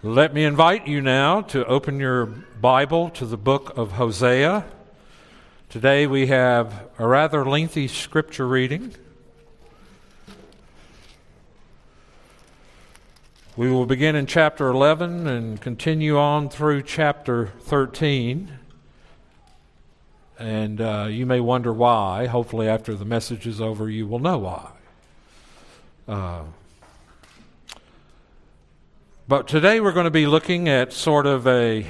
Let me invite you now to open your Bible to the book of Hosea. Today we have a rather lengthy scripture reading. We will begin in chapter 11 and continue on through chapter 13. And you may wonder why. Hopefully after the message is over you will know why. But today we're going to be looking at sort of a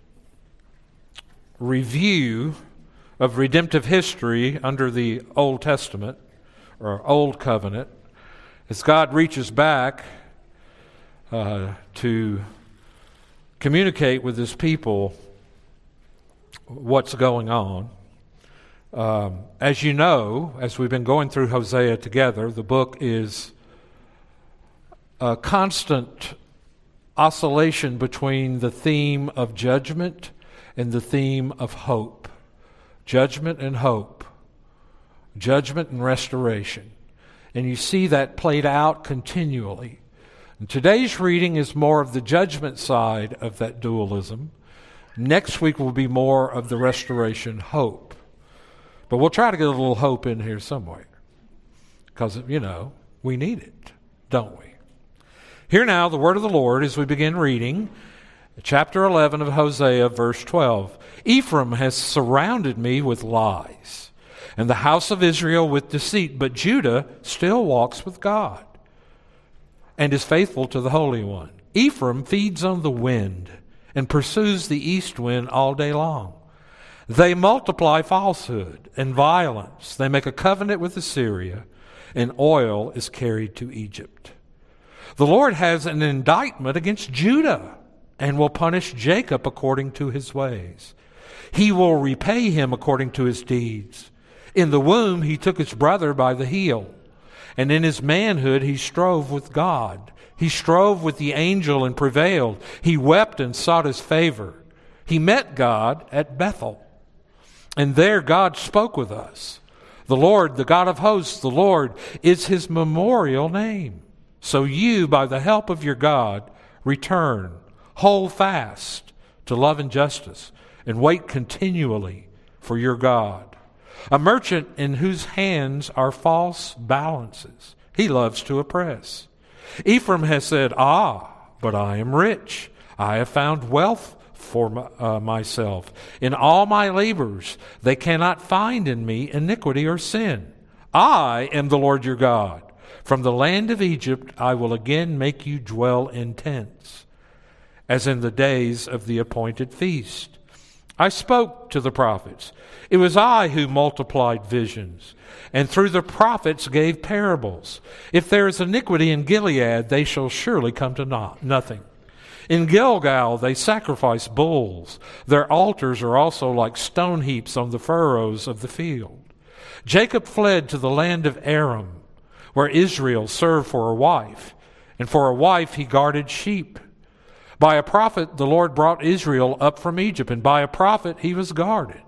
review of redemptive history under the Old Testament, or Old Covenant, as God reaches back to communicate with His people what's going on. As you know, as we've been going through Hosea together, the book is a constant oscillation between the theme of judgment and the theme of hope. Judgment and hope. Judgment and restoration. And you see that played out continually. And today's reading is more of the judgment side of that dualism. Next week will be more of the restoration hope. But we'll try to get a little hope in here somewhere. Because, we need it, don't we? Hear now the word of the Lord as we begin reading chapter 11 of Hosea, verse 12. Ephraim has surrounded me with lies, and the house of Israel with deceit, but Judah still walks with God and is faithful to the Holy One. Ephraim feeds on the wind and pursues the east wind all day long. They multiply falsehood and violence. They make a covenant with Assyria, and oil is carried to Egypt. The Lord has an indictment against Judah and will punish Jacob according to his ways. He will repay him according to his deeds. In the womb he took his brother by the heel, and in his manhood he strove with God. He strove with the angel and prevailed. He wept and sought his favor. He met God at Bethel, and there God spoke with us. The Lord, the God of hosts, the Lord is his memorial name. So you, by the help of your God, return, hold fast to love and justice, and wait continually for your God. A merchant in whose hands are false balances, he loves to oppress. Ephraim has said, but I am rich. I have found wealth for myself. In all my labors, they cannot find in me iniquity or sin. I am the Lord your God. From the land of Egypt I will again make you dwell in tents, as in the days of the appointed feast. I spoke to the prophets. It was I who multiplied visions, and through the prophets gave parables. If there is iniquity in Gilead, they shall surely come to nothing. In Gilgal they sacrifice bulls. Their altars are also like stone heaps on the furrows of the field. Jacob fled to the land of Aram, where Israel served for a wife, and for a wife he guarded sheep. By a prophet the Lord brought Israel up from Egypt, and by a prophet he was guarded.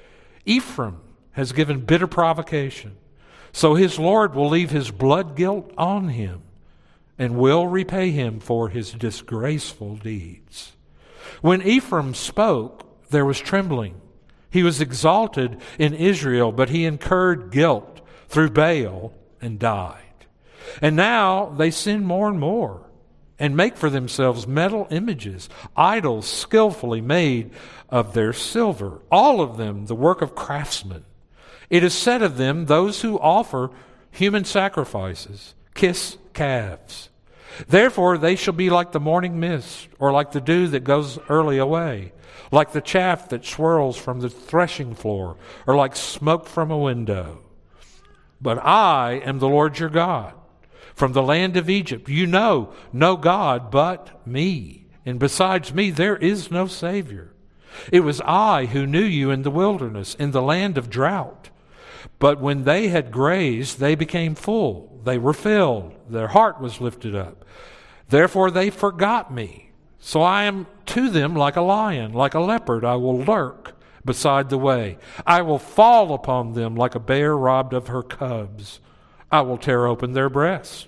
Ephraim has given bitter provocation, so his Lord will leave his blood guilt on him, and will repay him for his disgraceful deeds. When Ephraim spoke, there was trembling. He was exalted in Israel, but he incurred guilt through Baal and died. And now they sin more and more and make for themselves metal images, idols skillfully made of their silver, all of them the work of craftsmen. It is said of them, those who offer human sacrifices kiss calves. Therefore they shall be like the morning mist, or like the dew that goes early away, like the chaff that swirls from the threshing floor, or like smoke from a window. But I am the Lord your God. From the land of Egypt you know no God but me, and besides me there is no Savior. It was I who knew you in the wilderness, in the land of drought. But when they had grazed, they became full. They were filled. Their heart was lifted up. Therefore they forgot me. So I am to them like a lion, like a leopard I will lurk beside the way. I will fall upon them like a bear robbed of her cubs. I will tear open their breast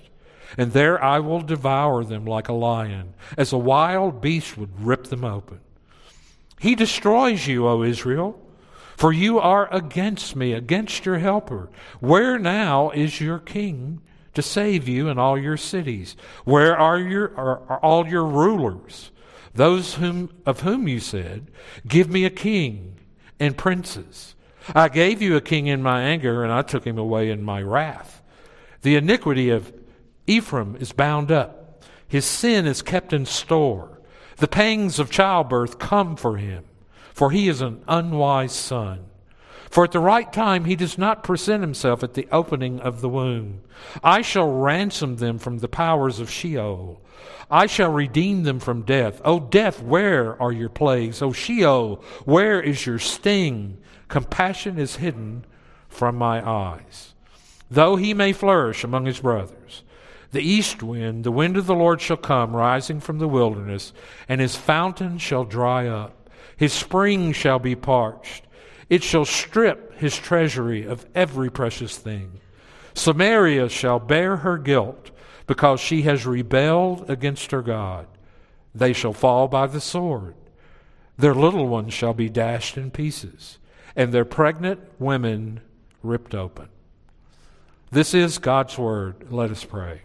and there I will devour them like a lion, as a wild beast would rip them open. He destroys you, O Israel, for you are against me, against your helper. Where now is your king to save you in all your cities? Where are all your rulers, those of whom you said, give me a king and princes? I gave you a king in my anger, and I took him away in my wrath. The iniquity of Ephraim is bound up. His sin is kept in store. The pangs of childbirth come for him, for he is an unwise son. For at the right time he does not present himself at the opening of the womb. I shall ransom them from the powers of Sheol. I shall redeem them from death. O death, where are your plagues? O Sheol, where is your sting? Compassion is hidden from my eyes. Though he may flourish among his brothers, the east wind, the wind of the Lord shall come, rising from the wilderness, and his fountain shall dry up. His spring shall be parched. It shall strip his treasury of every precious thing. Samaria shall bear her guilt, because she has rebelled against her God. They shall fall by the sword. Their little ones shall be dashed in pieces, and their pregnant women ripped open. This is God's word. Let us pray.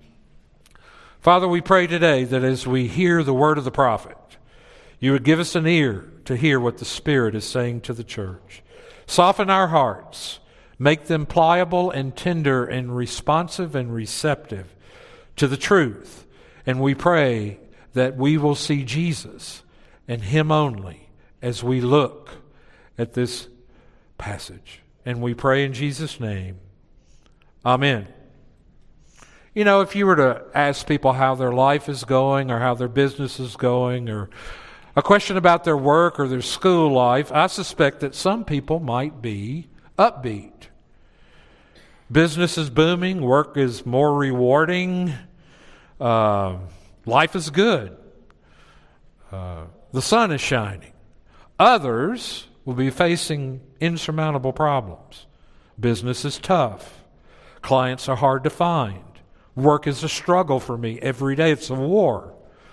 Father, we pray today that as we hear the word of the prophet, you would give us an ear to hear what the Spirit is saying to the church. Soften our hearts. Make them pliable and tender and responsive and receptive to the truth. And we pray that we will see Jesus and Him only as we look at this passage. And we pray in Jesus' name. Amen. You know, if you were to ask people how their life is going or how their business is going or a question about their work or their school life, I suspect that some people might be upbeat. Business is booming, work is more rewarding, life is good, the sun is shining. Others will be facing insurmountable problems. Business is tough. Clients are hard to find. Work is a struggle for me every day. It's a war.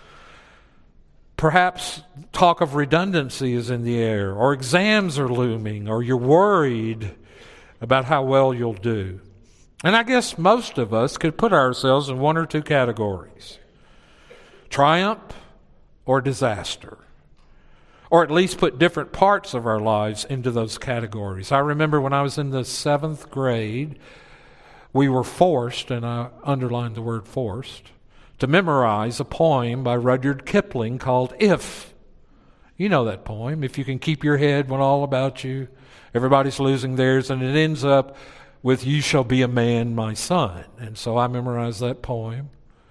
Perhaps talk of redundancy is in the air, or exams are looming, or you're worried about how well you'll do. And I guess most of us could put ourselves in one or two categories: triumph or disaster. Or at least put different parts of our lives into those categories. I remember when I was in the 7th grade, we were forced, and I underlined the word forced, to memorize a poem by Rudyard Kipling called If. You know that poem. If you can keep your head when all about you, everybody's losing theirs, and it ends up with, you shall be a man, my son. And so I memorized that poem.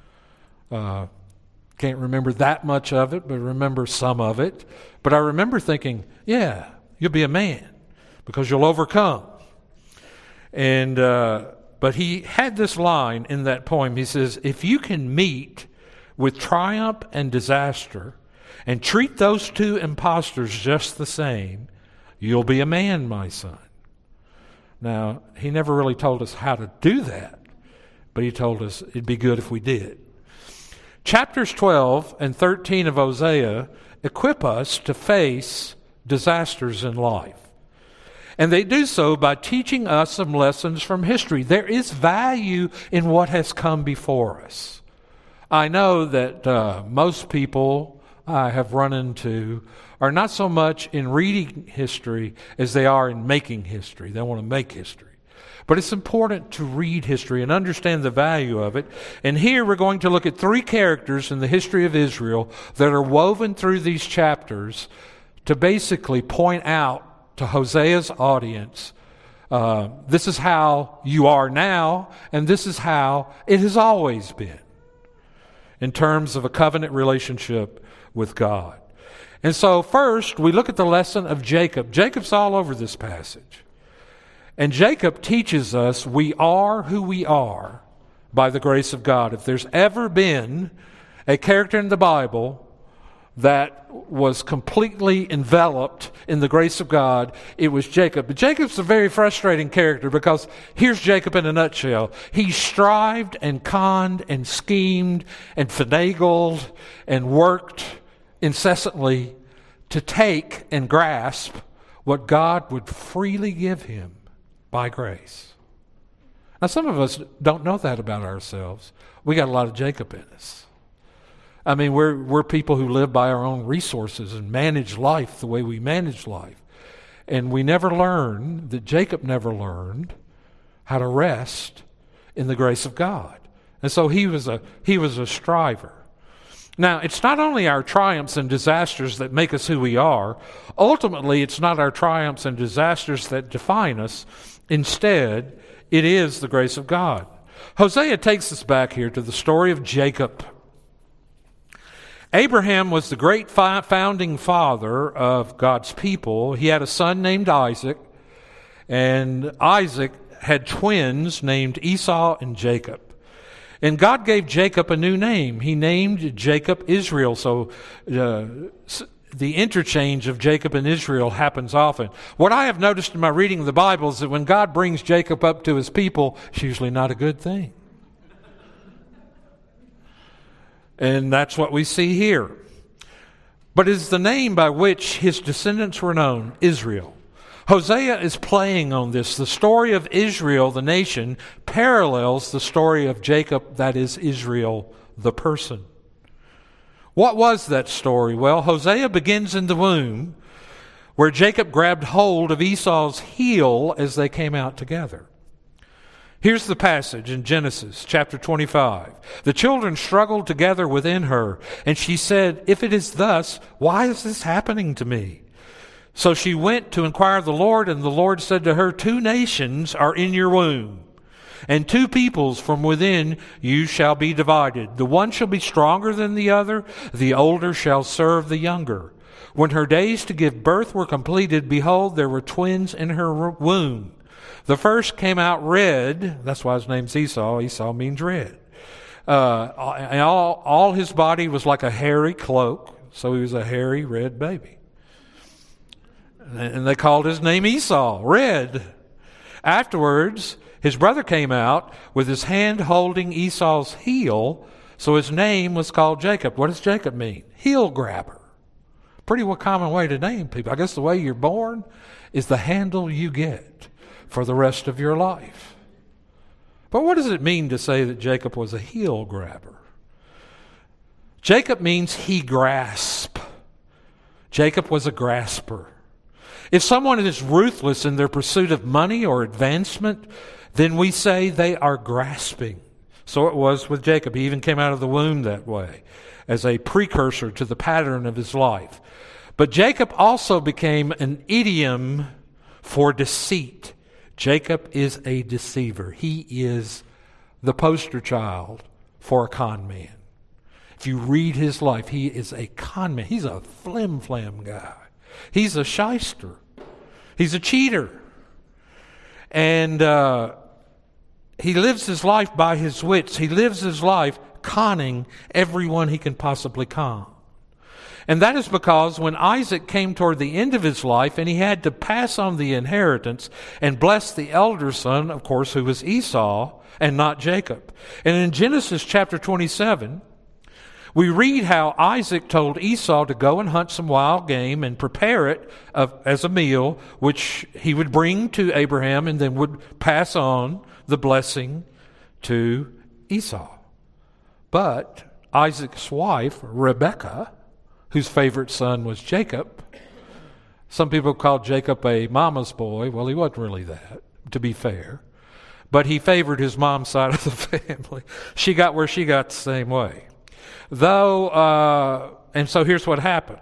Can't remember that much of it, but remember some of it. But I remember thinking, yeah, you'll be a man because you'll overcome. And but he had this line in that poem. He says, if you can meet with triumph and disaster and treat those two impostors just the same, you'll be a man, my son. Now, he never really told us how to do that, but he told us it'd be good if we did. Chapters 12 and 13 of Hosea equip us to face disasters in life. And they do so by teaching us some lessons from history. There is value in what has come before us. I know that most people I have run into are not so much in reading history as they are in making history. They want to make history. But it's important to read history and understand the value of it. And here we're going to look at 3 characters in the history of Israel that are woven through these chapters to basically point out to Hosea's audience, this is how you are now, and this is how it has always been in terms of a covenant relationship with God. And so first, we look at the lesson of Jacob. Jacob's all over this passage. And Jacob teaches us we are who we are by the grace of God. If there's ever been a character in the Bible that was completely enveloped in the grace of God, it was Jacob. But Jacob's a very frustrating character because here's Jacob in a nutshell. He strived and conned and schemed and finagled and worked incessantly to take and grasp what God would freely give him by grace. Now, some of us don't know that about ourselves. We got a lot of Jacob in us. I mean, we're people who live by our own resources and manage life the way we manage life. And we never learn, that Jacob never learned, how to rest in the grace of God. And so he was a striver. Now, it's not only our triumphs and disasters that make us who we are. Ultimately, it's not our triumphs and disasters that define us. Instead, it is the grace of God. Hosea takes us back here to the story of Jacob. Abraham was the great founding father of God's people. He had a son named Isaac, and Isaac had twins named Esau and Jacob. And God gave Jacob a new name. He named Jacob Israel. So the interchange of Jacob and Israel happens often. What I have noticed in my reading of the Bible is that when God brings Jacob up to his people, it's usually not a good thing. And that's what we see here. But it is the name by which his descendants were known, Israel. Hosea is playing on this. The story of Israel, the nation, parallels the story of Jacob, that is Israel, the person. What was that story? Well, Hosea begins in the womb, where Jacob grabbed hold of Esau's heel as they came out together. Here's the passage in Genesis chapter 25. The children struggled together within her, and she said, "If it is thus, why is this happening to me?" So she went to inquire of the Lord, and the Lord said to her, "Two nations are in your womb, and two peoples from within you shall be divided. The one shall be stronger than the other, the older shall serve the younger." When her days to give birth were completed, behold, there were twins in her womb. The first came out red. That's why his name's Esau. Esau means red. And all his body was like a hairy cloak, so he was a hairy red baby. And they called his name Esau, red. Afterwards, his brother came out with his hand holding Esau's heel, so his name was called Jacob. What does Jacob mean? Heel grabber. Pretty common way to name people. I guess the way you're born is the handle you get for the rest of your life. But what does it mean to say that Jacob was a heel grabber? Jacob means he grasped. Jacob was a grasper. If someone is ruthless in their pursuit of money or advancement, then we say they are grasping. So it was with Jacob. He even came out of the womb that way, as a precursor to the pattern of his life. But Jacob also became an idiom for deceit. Jacob is a deceiver. He is the poster child for a con man. If you read his life, he is a con man. He's a flim-flam guy. He's a shyster. He's a cheater. And he lives his life by his wits. He lives his life conning everyone he can possibly con. And that is because when Isaac came toward the end of his life and he had to pass on the inheritance and bless the elder son, of course, who was Esau and not Jacob. And in Genesis chapter 27, we read how Isaac told Esau to go and hunt some wild game and prepare it as a meal, which he would bring to Abraham and then would pass on the blessing to Esau. But Isaac's wife, Rebekah, whose favorite son was Jacob. Some people called Jacob a mama's boy. Well, he wasn't really that, to be fair. But he favored his mom's side of the family. She got where she got the same way. And so here's what happened.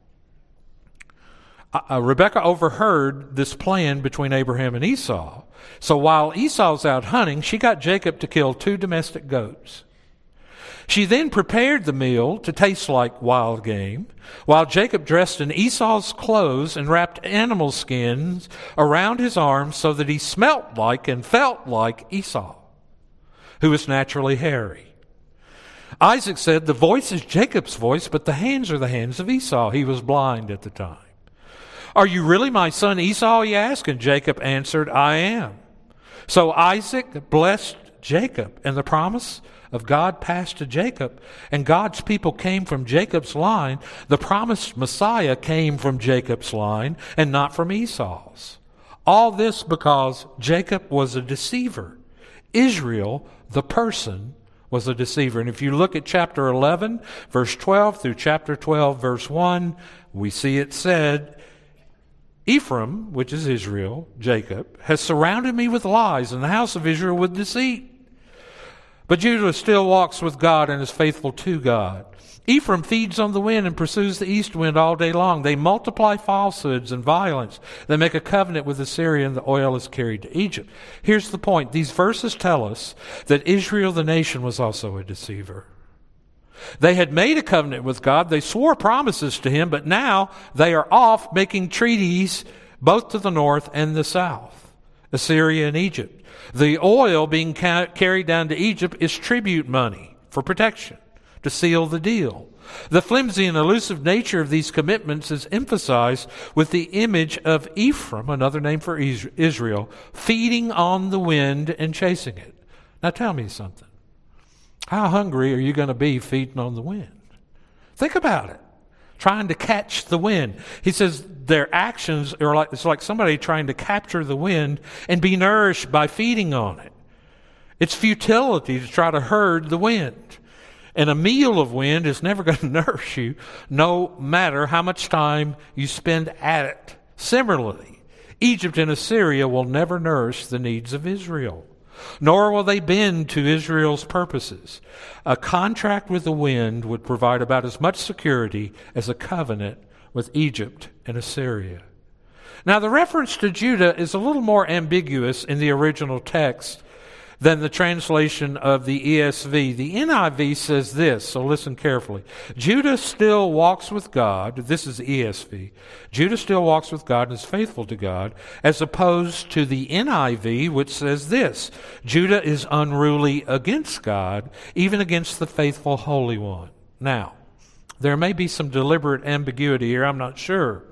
Rebekah overheard this plan between Abraham and Esau. So while Esau's out hunting, she got Jacob to kill 2 domestic goats. She then prepared the meal to taste like wild game, while Jacob dressed in Esau's clothes and wrapped animal skins around his arms so that he smelt like and felt like Esau, who was naturally hairy. Isaac said, the voice is Jacob's voice, but the hands are the hands of Esau. He was blind at the time. Are you really my son Esau, he asked, and Jacob answered, I am. So Isaac blessed Jacob, and the promise of God passed to Jacob, and God's people came from Jacob's line. The promised Messiah came from Jacob's line and not from Esau's. All this because Jacob was a deceiver. Israel, the person, was a deceiver. And if you look at chapter 11, verse 12 through chapter 12, verse 1, we see it said, Ephraim, which is Israel, Jacob, has surrounded me with lies, and the house of Israel with deceit. But Judah still walks with God and is faithful to God. Ephraim feeds on the wind and pursues the east wind all day long. They multiply falsehoods and violence. They make a covenant with Assyria, and the oil is carried to Egypt. Here's the point. These verses tell us that Israel, the nation, was also a deceiver. They had made a covenant with God. They swore promises to him, but now they are off making treaties both to the north and the south, Assyria and Egypt. The oil being carried down to Egypt is tribute money for protection, to seal the deal. The flimsy and elusive nature of these commitments is emphasized with the image of Ephraim, another name for Israel, feeding on the wind and chasing it. Now tell me something. How hungry are you going to be feeding on the wind? Think about it. Trying to catch the wind. He says their actions are like, it's like somebody trying to capture the wind and be nourished by feeding on it. It's futility to try to herd the wind. And a meal of wind is never going to nourish you, no matter how much time you spend at it. Similarly, Egypt and Assyria will never nourish the needs of Israel, nor will they bend to Israel's purposes. A contract with the wind would provide about as much security as a covenant with Egypt and Assyria. Now, the reference to Judah is a little more ambiguous in the original text than the translation of the ESV. The NIV says this, so listen carefully. Judah still walks with God. This is ESV. Judah still walks with God and is faithful to God, as opposed to the NIV, which says this. Judah is unruly against God, even against the faithful Holy One. Now, there may be some deliberate ambiguity here. I'm not sure.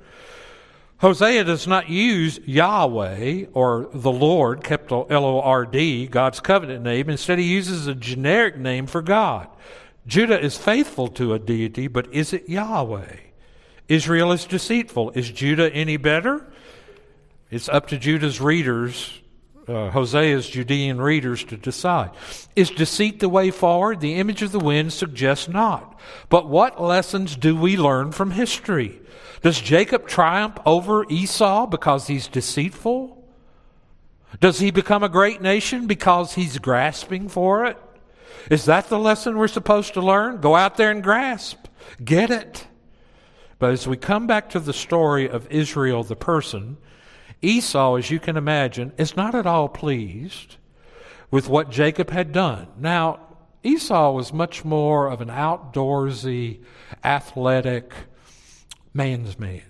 Hosea does not use Yahweh or the Lord, capital L-O-R-D, God's covenant name. Instead, he uses a generic name for God. Judah is faithful to a deity, but is it Yahweh? Israel is deceitful. Is Judah any better? It's up to Judah's readers, Hosea's Judean readers, to decide. Is deceit the way forward? The image of the wind suggests not. But what lessons do we learn from history? Does Jacob triumph over Esau because he's deceitful? Does he become a great nation because he's grasping for it? Is that the lesson we're supposed to learn? Go out there and grasp. Get it. But as we come back to the story of Israel, the person, Esau, as you can imagine, is not at all pleased with what Jacob had done. Now, Esau was much more of an outdoorsy, athletic, man's man.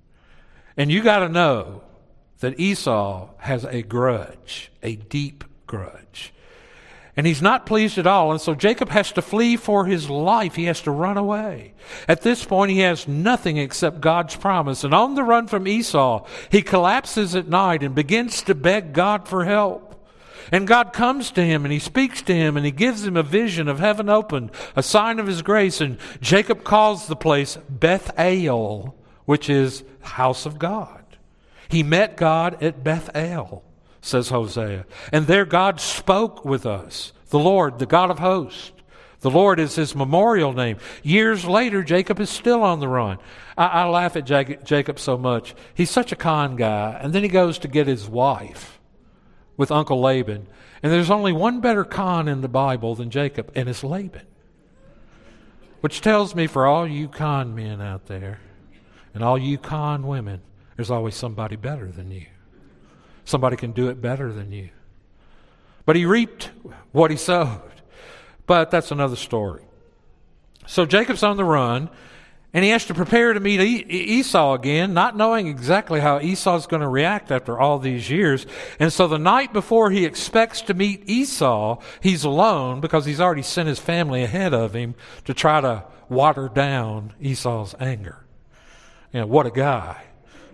And you got to know that Esau has a grudge, a deep grudge. And he's not pleased at all. And so Jacob has to flee for his life. He has to run away. At this point, he has nothing except God's promise. And on the run from Esau, he collapses at night and begins to beg God for help. And God comes to him and he speaks to him and he gives him a vision of heaven open, a sign of his grace. And Jacob calls the place Bethel, which is house of God. He met God at Bethel, says Hosea. And there God spoke with us, the Lord, the God of hosts. The Lord is his memorial name. Years later, Jacob is still on the run. I laugh at Jacob so much. He's such a con guy. And then he goes to get his wife with Uncle Laban. And there's only one better con in the Bible than Jacob, and it's Laban. Which tells me, for all you con men out there and all you con women, there's always somebody better than you. Somebody can do it better than you. But he reaped what he sowed. But that's another story. So Jacob's on the run, And he has to prepare to meet Esau again, not knowing exactly how Esau's going to react after all these years. And so the night before he expects to meet Esau, he's alone because he's already sent his family ahead of him to try to water down Esau's anger. What a guy,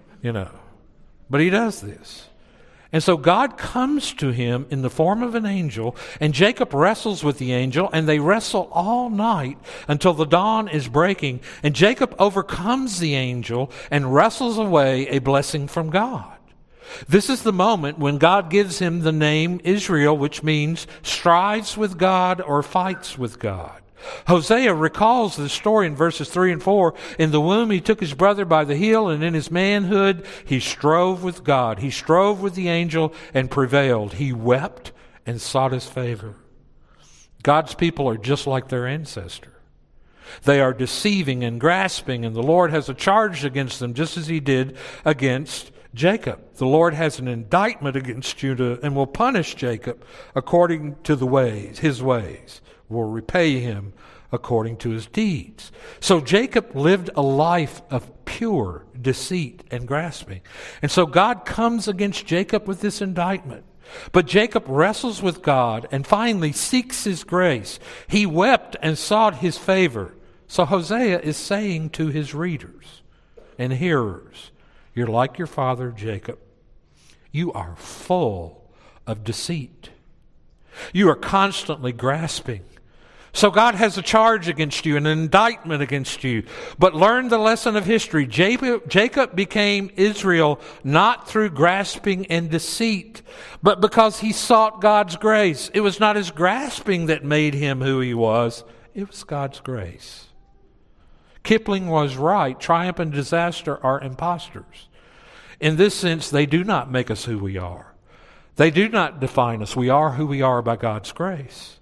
But he does this. And so God comes to him in the form of an angel, and Jacob wrestles with the angel, and they wrestle all night until the dawn is breaking. And Jacob overcomes the angel and wrestles away a blessing from God. This is the moment when God gives him the name Israel, which means strives with God or fights with God. Hosea recalls the story in verses 3 and 4. In the womb he took his brother by the heel, and in his manhood he strove with God. He strove with the angel and prevailed. He wept and sought his favor. God's people are just like their ancestor. They are deceiving and grasping, and the Lord has a charge against them, just as he did against Jacob. The Lord has an indictment against Judah and will punish Jacob according to his ways. Will repay him according to his deeds. So Jacob lived a life of pure deceit and grasping. And so God comes against Jacob with this indictment. But Jacob wrestles with God and finally seeks his grace. He wept and sought his favor. So Hosea is saying to his readers and hearers, you're like your father Jacob. You are full of deceit. You are constantly grasping. So God has a charge against you, an indictment against you. But learn the lesson of history. Jacob became Israel not through grasping and deceit, but because he sought God's grace. It was not his grasping that made him who he was. It was God's grace. Kipling was right. Triumph and disaster are imposters. In this sense, they do not make us who we are. They do not define us. We are who we are by God's grace.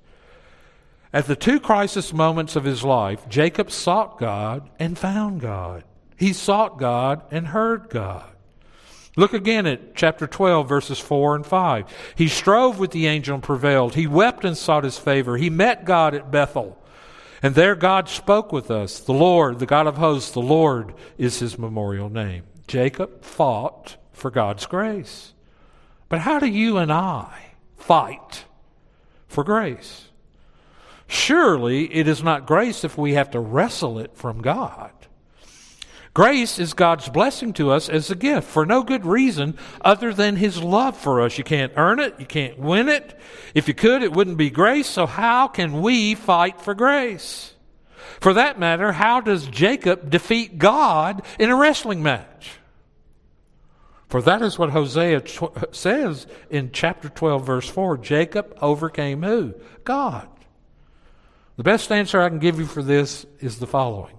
At the two crisis moments of his life, Jacob sought God and found God. He sought God and heard God. Look again at chapter 12, verses 4 and 5. He strove with the angel and prevailed. He wept and sought his favor. He met God at Bethel. And there God spoke with us. The Lord, the God of hosts, the Lord is his memorial name. Jacob fought for God's grace. But how do you and I fight for grace? Surely it is not grace if we have to wrestle it from God. Grace is God's blessing to us as a gift for no good reason other than his love for us. You can't earn it. You can't win it. If you could, it wouldn't be grace. So how can we fight for grace? For that matter, how does Jacob defeat God in a wrestling match? For that is what Hosea says in chapter 12, verse 4. Jacob overcame who? God. The best answer I can give you for this is the following.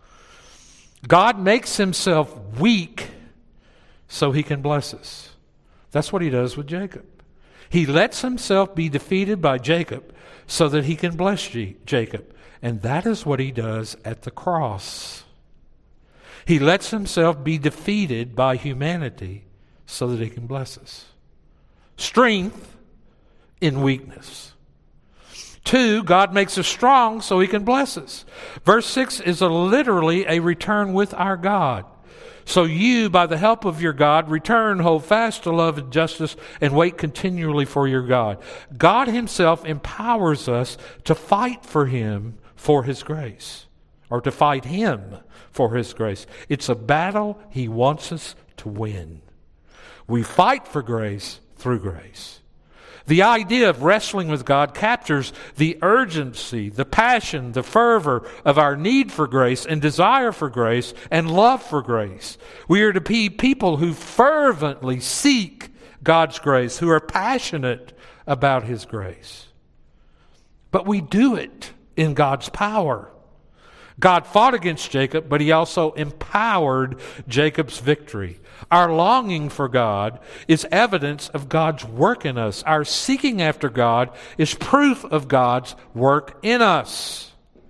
God makes himself weak so he can bless us. That's what he does with Jacob. He lets himself be defeated by Jacob so that he can bless Jacob. And that is what he does at the cross. He lets himself be defeated by humanity so that he can bless us. Strength in weakness. 2, God makes us strong so he can bless us. Verse 6 is literally a return with our God. So you, by the help of your God, return, hold fast to love and justice, and wait continually for your God. God himself empowers us to fight for him for his grace, or to fight him for his grace. It's a battle he wants us to win. We fight for grace through grace. The idea of wrestling with God captures the urgency, the passion, the fervor of our need for grace and desire for grace and love for grace. We are to be people who fervently seek God's grace, who are passionate about his grace. But we do it in God's power. God fought against Jacob, but he also empowered Jacob's victory. Our longing for God is evidence of God's work in us. Our seeking after God is proof of God's work in us.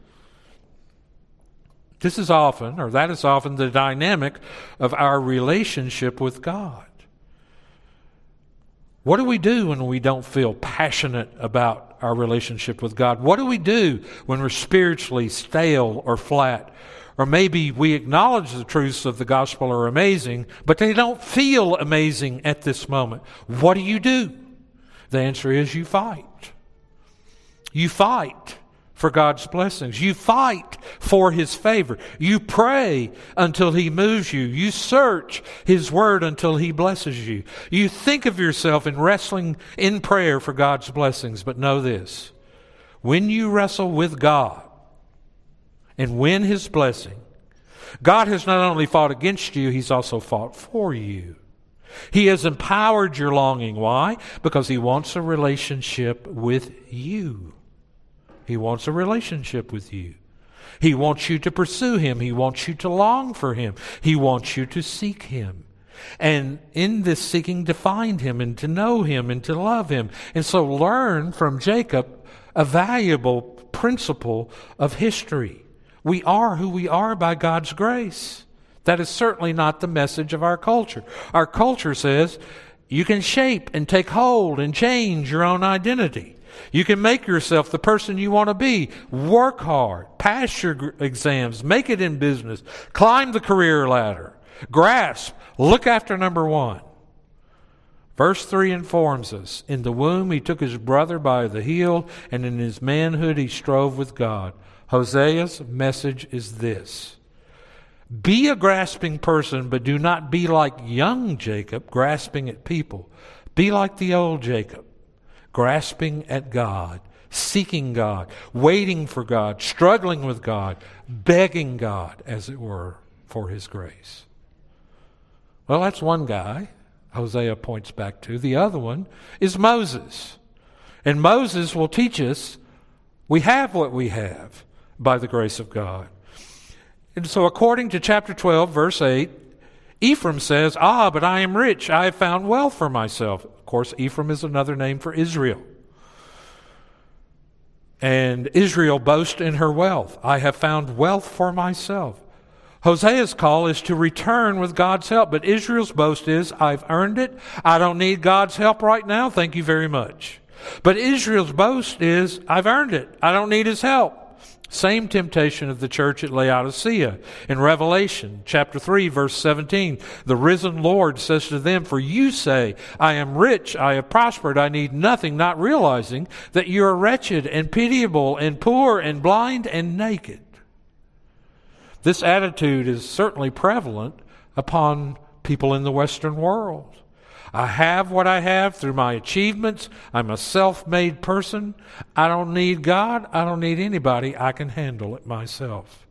That is often the dynamic of our relationship with God. What do we do when we don't feel passionate about our relationship with God? What do we do when we're spiritually stale or flat? Or maybe we acknowledge the truths of the gospel are amazing, but they don't feel amazing at this moment. What do? The answer is you fight. You fight for God's blessings. You fight for His favor. You pray until He moves you. You search His Word until He blesses you. You think of yourself in wrestling in prayer for God's blessings. But know this, when you wrestle with God and win His blessing, God has not only fought against you, He's also fought for you. He has empowered your longing. Why? Because He wants a relationship with you. He wants a relationship with you. He wants you to pursue Him. He wants you to long for Him. He wants you to seek Him. And in this seeking, to find Him and to know Him and to love Him. And so learn from Jacob a valuable principle of history. We are who we are by God's grace. That is certainly not the message of our culture. Our culture says you can shape and take hold and change your own identity. You can make yourself the person you want to be. Work hard, pass your exams, make it in business, climb the career ladder, grasp, look after number one. Verse 3 informs us, in the womb he took his brother by the heel, and in his manhood he strove with God. Hosea's message is this: be a grasping person, but do not be like young Jacob, grasping at people. Be like the old Jacob, grasping at God, seeking God, waiting for God, struggling with God, begging God, as it were, for His grace. Well, that's one guy Hosea points back to. The other one is Moses. And Moses will teach us we have what we have by the grace of God. And so according to chapter 12, verse 8, Ephraim says, but I am rich. I have found wealth for myself. Of course, Ephraim is another name for Israel. And Israel boasts in her wealth. I have found wealth for myself. Hosea's call is to return with God's help. But Israel's boast is, I've earned it. I don't need God's help right now. Thank you very much. But Israel's boast is, I've earned it. I don't need His help. Same temptation of the church at Laodicea. In Revelation chapter 3, verse 17, the risen Lord says to them, for you say, I am rich, I have prospered, I need nothing, not realizing that you are wretched and pitiable and poor and blind and naked. This attitude is certainly prevalent upon people in the Western world. I have what I have through my achievements. I'm a self-made person. I don't need God. I don't need anybody. I can handle it myself.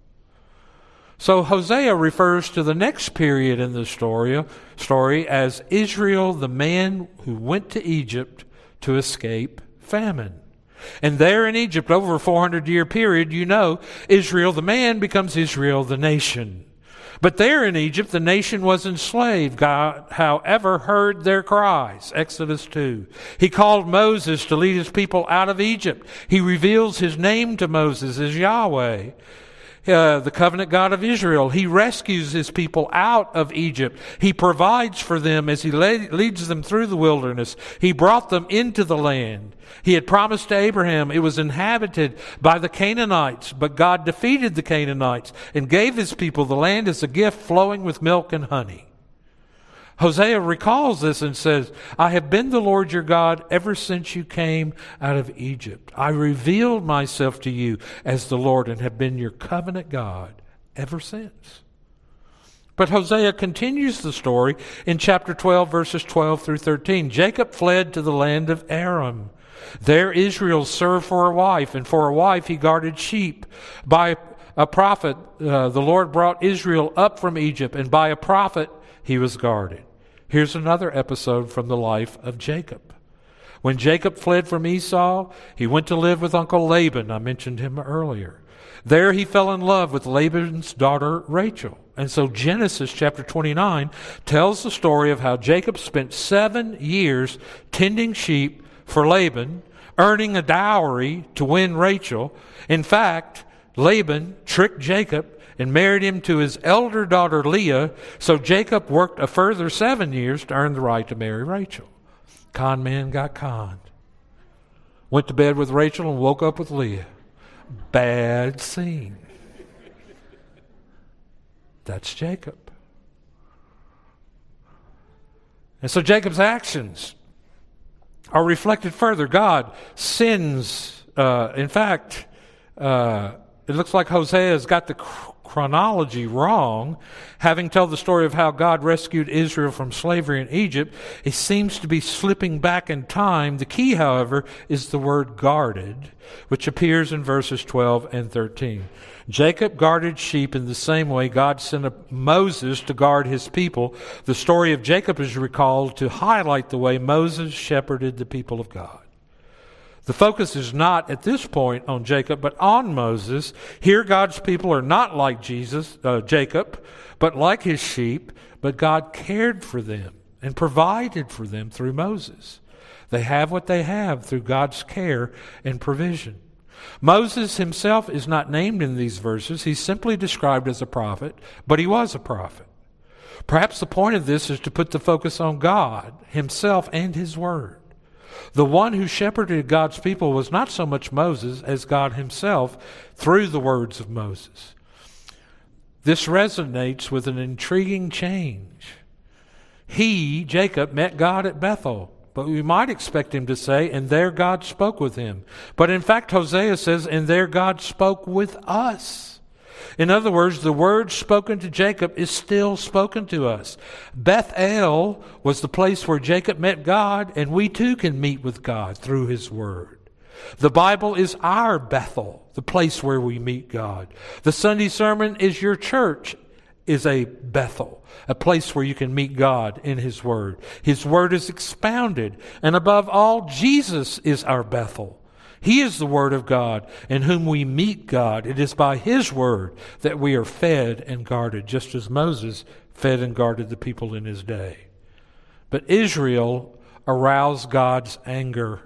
So Hosea refers to the next period in the story as Israel, the man who went to Egypt to escape famine. And there in Egypt, over a 400-year period, Israel, the man, becomes Israel, the nation. But there in Egypt, the nation was enslaved. God, however, heard their cries. Exodus 2. He called Moses to lead His people out of Egypt. He reveals His name to Moses as Yahweh, the covenant God of Israel. He rescues His people out of Egypt. He provides for them as He leads them through the wilderness. He brought them into the land. He had promised to Abraham it was inhabited by the Canaanites, but God defeated the Canaanites and gave His people the land as a gift flowing with milk and honey. Hosea recalls this and says, I have been the Lord your God ever since you came out of Egypt. I revealed myself to you as the Lord and have been your covenant God ever since. But Hosea continues the story in chapter 12, verses 12 through 13. Jacob fled to the land of Aram. There Israel served for a wife, and for a wife he guarded sheep. By a prophet, the Lord brought Israel up from Egypt, and by a prophet he was guarded. Here's another episode from the life of Jacob. When Jacob fled from Esau, he went to live with Uncle Laban. I mentioned him earlier. There he fell in love with Laban's daughter Rachel. And so Genesis chapter 29 tells the story of how Jacob spent 7 years tending sheep for Laban, earning a dowry to win Rachel. In fact, Laban tricked Jacob and married him to his elder daughter Leah, so Jacob worked a further 7 years to earn the right to marry Rachel. Con man got conned. Went to bed with Rachel and woke up with Leah. Bad scene. That's Jacob. And so Jacob's actions are reflected further. God sends, in fact, it looks like Hosea has got the chronology wrong. Having told the story of how God rescued Israel from slavery in Egypt, he seems to be slipping back in time. The key, however, is the word guarded, which appears in verses 12 and 13. Jacob guarded sheep in the same way God sent Moses to guard his people. The story of Jacob is recalled to highlight the way Moses shepherded the people of God. The focus is not at this point on Jacob, but on Moses. Here, God's people are not like Jacob, but like his sheep, but God cared for them and provided for them through Moses. They have what they have through God's care and provision. Moses himself is not named in these verses. He's simply described as a prophet, but he was a prophet. Perhaps the point of this is to put the focus on God himself and his word. The one who shepherded God's people was not so much Moses as God himself through the words of Moses. This resonates with an intriguing change. He, Jacob, met God at Bethel, but we might expect him to say, and there God spoke with him. But in fact, Hosea says, and there God spoke with us. In other words, the word spoken to Jacob is still spoken to us. Bethel was the place where Jacob met God, and we too can meet with God through his word. The Bible is our Bethel, the place where we meet God. The Sunday sermon is your church, is a Bethel, a place where you can meet God in his word. His word is expounded, and above all, Jesus is our Bethel. He is the Word of God in whom we meet God. It is by His Word that we are fed and guarded, just as Moses fed and guarded the people in his day. But Israel aroused God's anger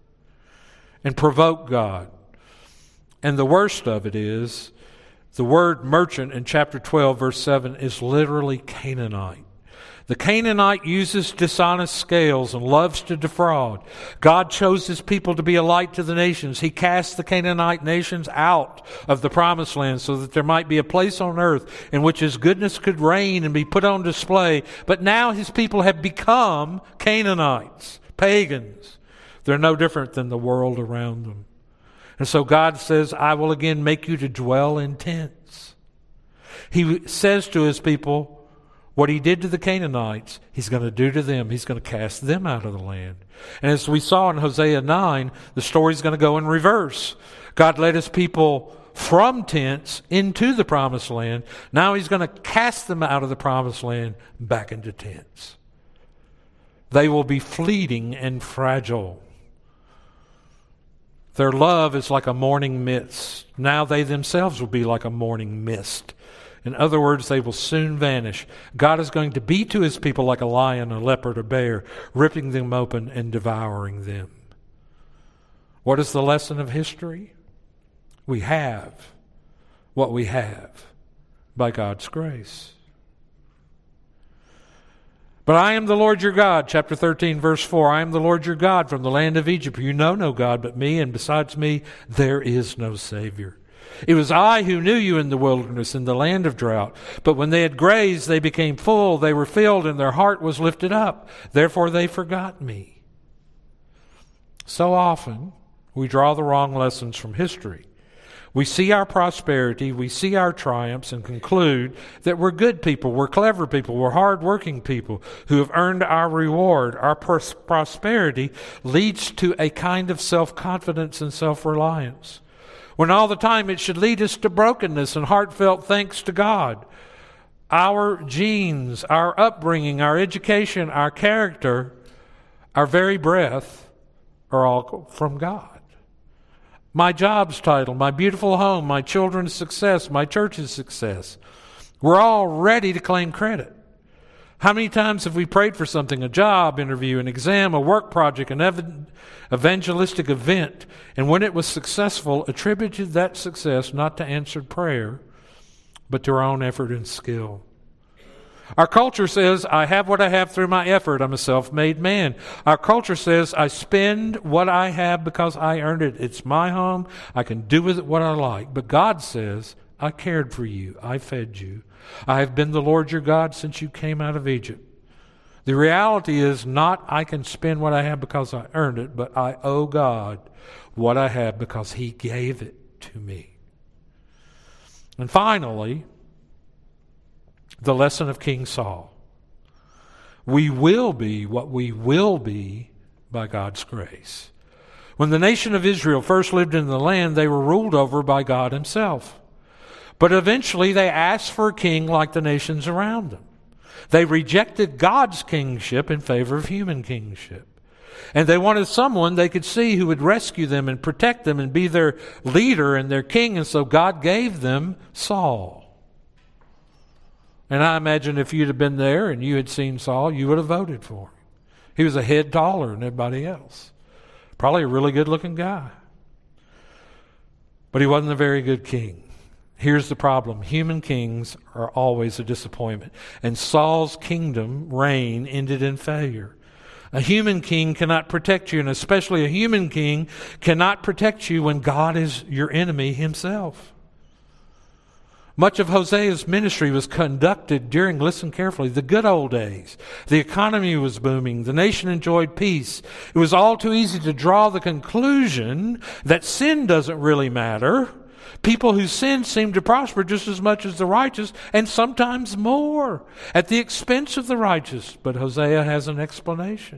and provoked God. And the worst of it is, the word merchant in chapter 12, verse 7 is literally Canaanite. The Canaanite uses dishonest scales and loves to defraud. God chose his people to be a light to the nations. He cast the Canaanite nations out of the promised land so that there might be a place on earth in which his goodness could reign and be put on display. But now his people have become Canaanites, pagans. They're no different than the world around them. And so God says, I will again make you to dwell in tents. He says to his people, what he did to the Canaanites, he's going to do to them. He's going to cast them out of the land. And as we saw in Hosea 9, the story's going to go in reverse. God led his people from tents into the promised land. Now he's going to cast them out of the promised land back into tents. They will be fleeting and fragile. Their love is like a morning mist. Now they themselves will be like a morning mist. In other words, they will soon vanish. God is going to be to his people like a lion, a leopard, a bear, ripping them open and devouring them. What is the lesson of history? We have what we have by God's grace. But I am the Lord your God, chapter 13, verse 4. I am the Lord your God from the land of Egypt. You know no God but me, and besides me there is no Savior. It was I who knew you in the wilderness, in the land of drought. But when they had grazed, they became full, they were filled, and their heart was lifted up. Therefore they forgot me. So often, we draw the wrong lessons from history. We see our prosperity, we see our triumphs, and conclude that we're good people, we're clever people, we're hard-working people who have earned our reward. Our prosperity leads to a kind of self-confidence and self-reliance, when all the time it should lead us to brokenness and heartfelt thanks to God. Our genes, our upbringing, our education, our character, our very breath are all from God. My job's title, my beautiful home, my children's success, my church's success. We're all ready to claim credit. How many times have we prayed for something, a job interview, an exam, a work project, an evangelistic event, and when it was successful, attributed that success not to answered prayer, but to our own effort and skill? Our culture says, I have what I have through my effort. I'm a self-made man. Our culture says, I spend what I have because I earned it. It's my home. I can do with it what I like. But God says, I cared for you. I fed you. I have been the Lord your God since you came out of Egypt. The reality is not I can spend what I have because I earned it, but I owe God what I have because He gave it to me. And finally, the lesson of King Saul. We will be what we will be by God's grace. When the nation of Israel first lived in the land, they were ruled over by God Himself. But eventually they asked for a king like the nations around them. They rejected God's kingship in favor of human kingship. And they wanted someone they could see who would rescue them and protect them and be their leader and their king. And so God gave them Saul. And I imagine if you'd have been there and you had seen Saul, you would have voted for him. He was a head taller than everybody else. Probably a really good-looking guy. But he wasn't a very good king. Here's the problem. Human kings are always a disappointment. And Saul's kingdom reign ended in failure. A human king cannot protect you, and especially a human king cannot protect you when God is your enemy Himself. Much of Hosea's ministry was conducted during, listen carefully, the good old days. The economy was booming. The nation enjoyed peace. It was all too easy to draw the conclusion that sin doesn't really matter. People who sin seem to prosper just as much as the righteous, and sometimes more, at the expense of the righteous. But Hosea has an explanation.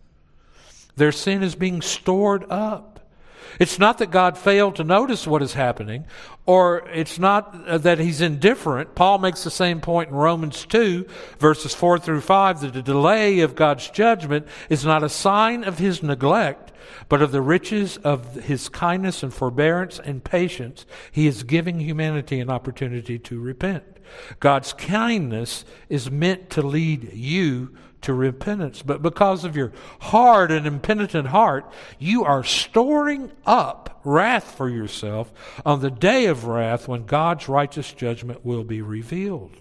Their sin is being stored up. It's not that God failed to notice what is happening, or it's not that He's indifferent. Paul makes the same point in Romans 2, verses 4 through 5, that the delay of God's judgment is not a sign of His neglect, but of the riches of His kindness and forbearance and patience. He is giving humanity an opportunity to repent. God's kindness is meant to lead you to repentance. But because of your hard and impenitent heart, you are storing up wrath for yourself on the day of wrath when God's righteous judgment will be revealed.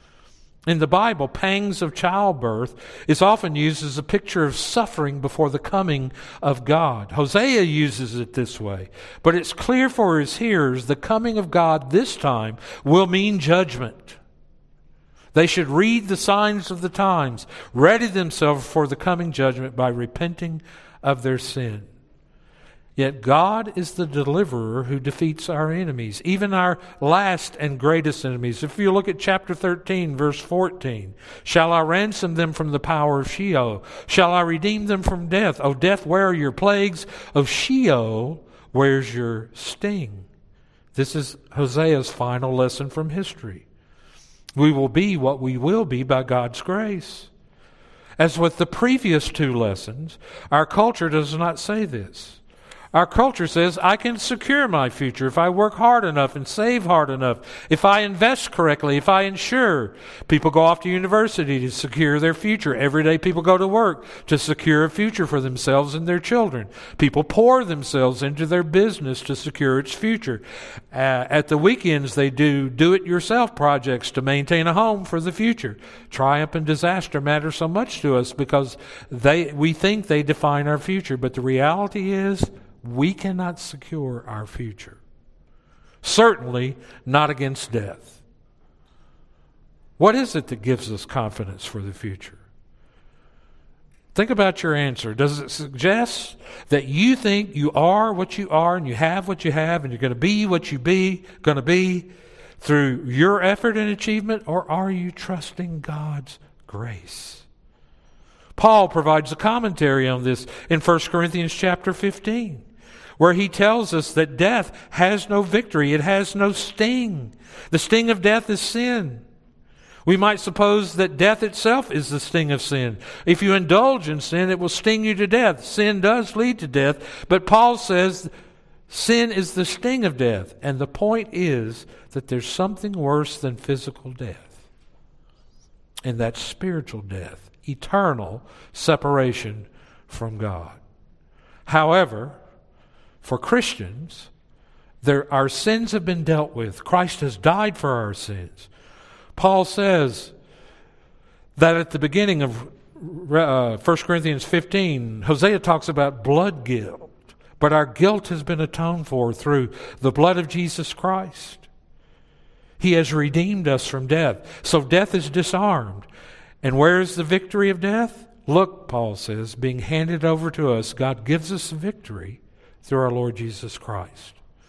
In the Bible, pangs of childbirth is often used as a picture of suffering before the coming of God. Hosea uses it this way, but it's clear for his hearers the coming of God this time will mean judgment. They should read the signs of the times, ready themselves for the coming judgment by repenting of their sin. Yet God is the deliverer who defeats our enemies, even our last and greatest enemies. If you look at chapter 13, verse 14, shall I ransom them from the power of Sheol? Shall I redeem them from death? O death, where are your plagues? O Sheol, where's your sting? This is Hosea's final lesson from history. We will be what we will be by God's grace. As with the previous two lessons, our culture does not say this. Our culture says, I can secure my future if I work hard enough and save hard enough, if I invest correctly, if I insure. People go off to university to secure their future. Every day people go to work to secure a future for themselves and their children. People pour themselves into their business to secure its future. At the weekends, they do do-it-yourself projects to maintain a home for the future. Triumph and disaster matter so much to us because we think they define our future, but the reality is, we cannot secure our future. Certainly not against death. What is it that gives us confidence for the future? Think about your answer. Does it suggest that you think you are what you are and you have what you have and you're going to be what you're going to be through your effort and achievement, or are you trusting God's grace? Paul provides a commentary on this in 1 Corinthians chapter 15. Where he tells us that death has no victory. It has no sting. The sting of death is sin. We might suppose that death itself is the sting of sin. If you indulge in sin, it will sting you to death. Sin does lead to death. But Paul says sin is the sting of death. And the point is that there's something worse than physical death. And that's spiritual death. Eternal separation from God. However, for Christians, our sins have been dealt with. Christ has died for our sins. Paul says, that at the beginning of 1 Corinthians 15, Hosea talks about blood guilt. But our guilt has been atoned for through the blood of Jesus Christ. He has redeemed us from death. So death is disarmed. And where is the victory of death? Look, Paul says, being handed over to us, God gives us victory through our Lord Jesus Christ.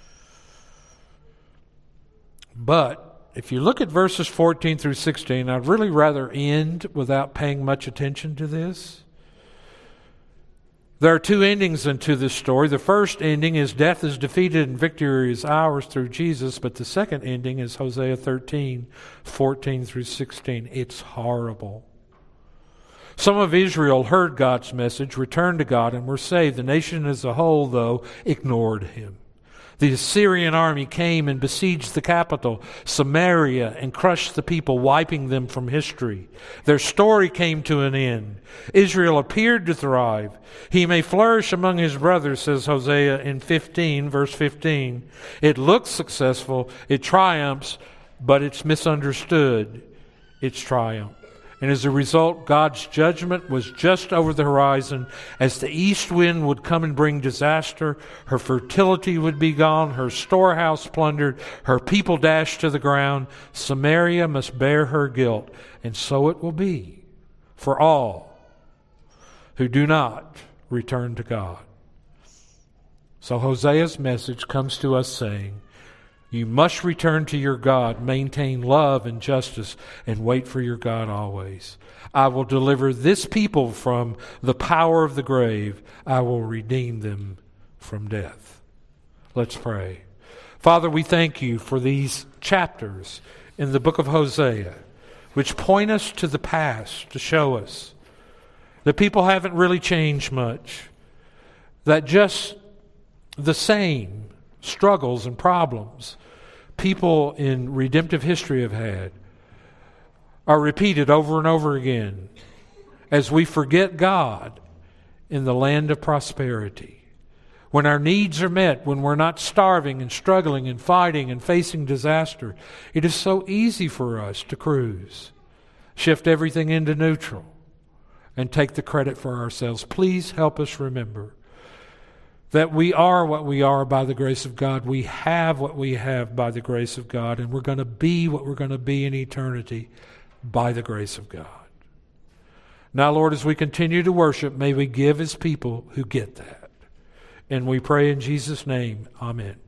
But if you look at verses 14 through 16, I'd really rather end without paying much attention to this. There are two endings into this story. The first ending is death is defeated and victory is ours through Jesus. But the second ending is Hosea 13, 14 through 16. It's horrible. Some of Israel heard God's message, returned to God, and were saved. The nation as a whole, though, ignored him. The Assyrian army came and besieged the capital, Samaria, and crushed the people, wiping them from history. Their story came to an end. Israel appeared to thrive. He may flourish among his brothers, says Hosea in 15, verse 15. It looks successful, it triumphs, but it's misunderstood its triumph. And as a result, God's judgment was just over the horizon. As the east wind would come and bring disaster, her fertility would be gone, her storehouse plundered, her people dashed to the ground. Samaria must bear her guilt. And so it will be for all who do not return to God. So Hosea's message comes to us saying, you must return to your God, maintain love and justice, and wait for your God always. I will deliver this people from the power of the grave. I will redeem them from death. Let's pray. Father, we thank you for these chapters in the book of Hosea, which point us to the past to show us that people haven't really changed much, that just the same struggles and problems people in redemptive history have had are repeated over and over again as we forget God in the land of prosperity. When our needs are met, when we're not starving and struggling and fighting and facing disaster, it is so easy for us to cruise, shift everything into neutral, and take the credit for ourselves. Please help us remember that we are what we are by the grace of God. We have what we have by the grace of God, and we're going to be what we're going to be in eternity by the grace of God. Now, Lord, as we continue to worship, may we give as people who get that. And we pray in Jesus' name, amen.